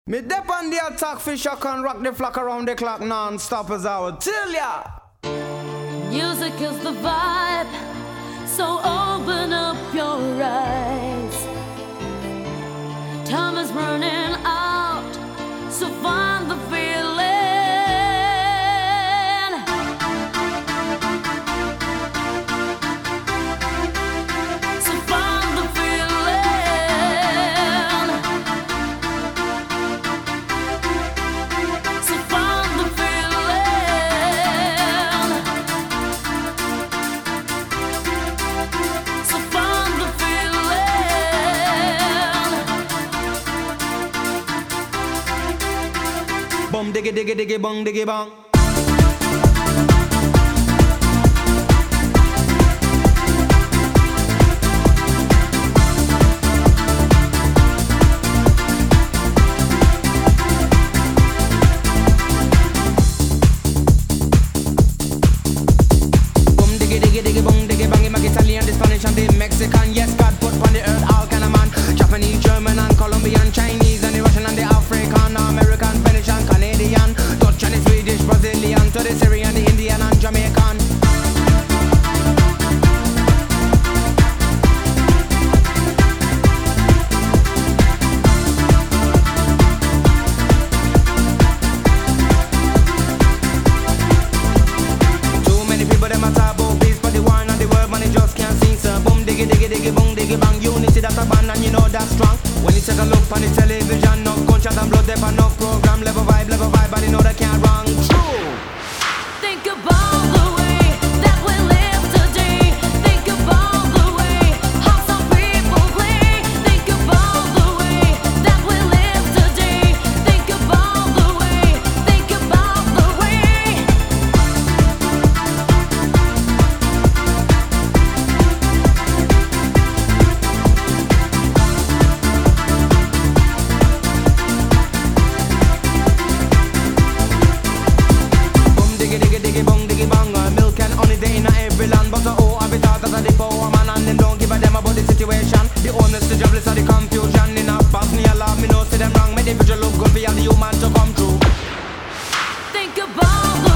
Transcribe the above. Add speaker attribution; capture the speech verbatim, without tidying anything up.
Speaker 1: Me dep on the attack fish, I can rock the flock around the clock non-stop as I would tell ya.
Speaker 2: Music is the vibe, so open up your eyes. Time is running out, so find the feeling. So find the feeling. So find the feeling. So find the feeling.
Speaker 1: Bum diggy diggy diggy bong diggy bong. Bum diggy diggy diggy bong diggy bang. Him a Italian, the Spanish and the Mexican. Yes, God put on the earth all kind of man. Japanese, German and Colombian, Chinese and the Russian and the African, American, Venetian, Canadian, Dutch and the Swedish, Brazilian, to the Syrian, the Indian and Jamaican. Too many people them a talk about peace, but the war and the world man they just can't sing. So boom diggy diggy diggy boom diggy bang. Unity that's a band and you know that's strong. When you take a look on the television, no gunshot and blood, there no program, level vibe, level vibe, but you know they can't wrong. True.
Speaker 2: Think about the way that we live today. Think about the way how some people play. Think about the way that we live today. Think about the way. Think about the way.
Speaker 1: Boom diggy diggy diggy bong diggy bang. Uh, Milk and honey they in a every land, but uh, oh, I be thought that the power man and them don't give a damn about the situation. The owners, the jobless, or the confusion in a past me a lot. Me know see them wrong. Make the future look good for all the human to come true.
Speaker 2: Think about the